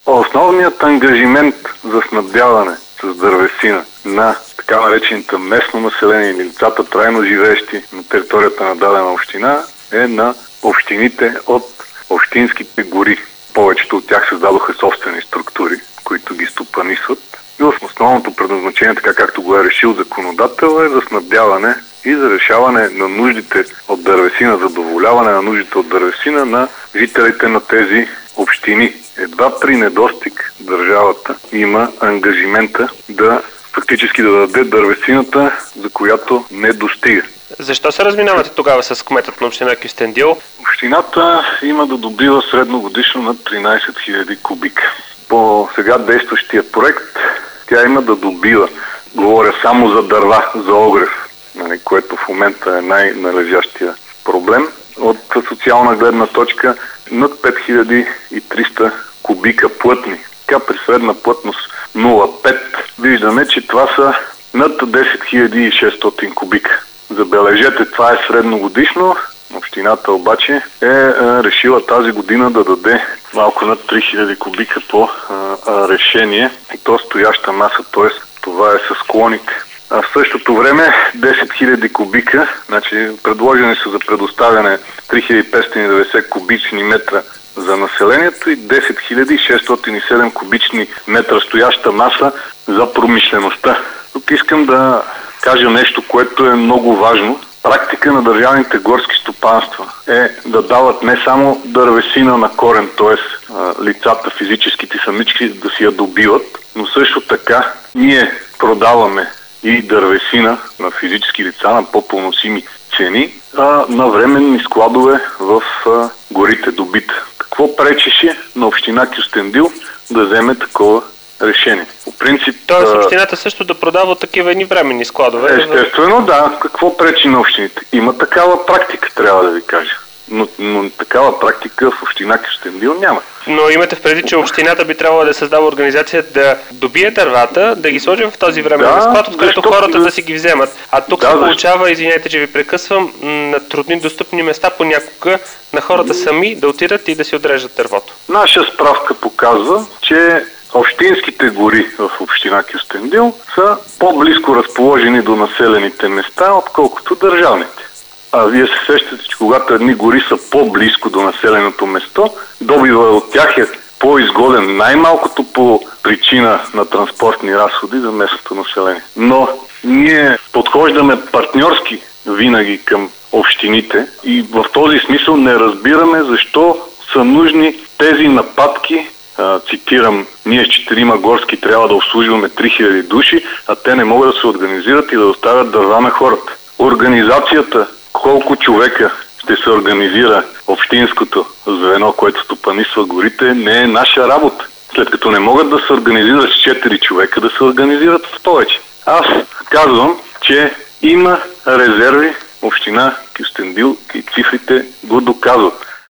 Основният ангажимент за снабдяване с дървесина на така нареченото местно население или лицата трайно живеещи на територията на дадена община е на общините от общинските гори. Повечето от тях създадоха собствени структури, които ги стопанисват. И в основното предназначение, така както го е решил законодател, е за снабдяване и за решаване на нуждите от дървесина, задоволяване на нуждите от дървесина на жителите на тези общини. Едва при недостиг държавата има ангажимента фактически да даде дървесината, за която не достига. Защо се разминавате тогава с кметът на община Кюстендил? Общината има да добива средногодишно над 13 000 кубика. По сега действащия проект тя има да добива, говоря само за дърва, за огрев, което в момента е най-належащия проблем. От социална гледна точка над 5300 кубика плътни. Така при средна плътност 0,5 виждаме, че това са над 10 600 кубика. Забележете, това е средногодишно. Общината обаче е решила тази година да даде малко над 3000 кубика по решение и то стояща маса, т.е. това е със склоните. А в същото време 10 000 кубика, значи предложени са за предоставяне 3590 кубични метра за населението и 10 607 кубични метра стояща маса за промишлеността. Тук искам да кажа нещо, което е много важно. Практика на държавните горски стопанства е да дават не само дървесина на корен, т.е. лицата, физическите самички да си я добиват, но също така ние продаваме и дървесина на физически лица на по-поносими цени, на временни складове в горите добита. Какво пречеше на община Кюстендил да вземе такова решение? По принцип... Тоест общината също да продава такива едни временни складове? Естествено, да. Какво пречи на общините? Има такава практика, трябва да ви кажа. Но такава практика в община Кюстендил няма. Но имате в предвид, че общината би трябвало да създава организация да добие дървата, да ги сложи в този временен склад, откъдето хората да си ги вземат. А тук се получава, извинете, че ви прекъсвам, на трудни достъпни места понякога на хората сами да отидат и да си отрежат дървото. Наша справка показва, че общинските гори в община Кюстендил са по-близко разположени до населените места, отколкото държавните. А вие се сещате, че когато едни гори са по-близко до населеното место, добива от тях е по-изгоден, най-малкото по причина на транспортни разходи за местното население. Но ние подхождаме партньорски винаги към общините и в този смисъл не разбираме защо са нужни тези нападки. Цитирам, ние с 4 горски трябва да обслужваме 3000 души, а те не могат да се организират и да доставят дърва на хората. Организацията, колко човека ще се организира общинското звено, което стопанисва горите, не е наша работа. След като не могат да се организират с 4 човека, да се организират с повече. Аз казвам, че има резерви, община Кюстендил и цифрите го доказват.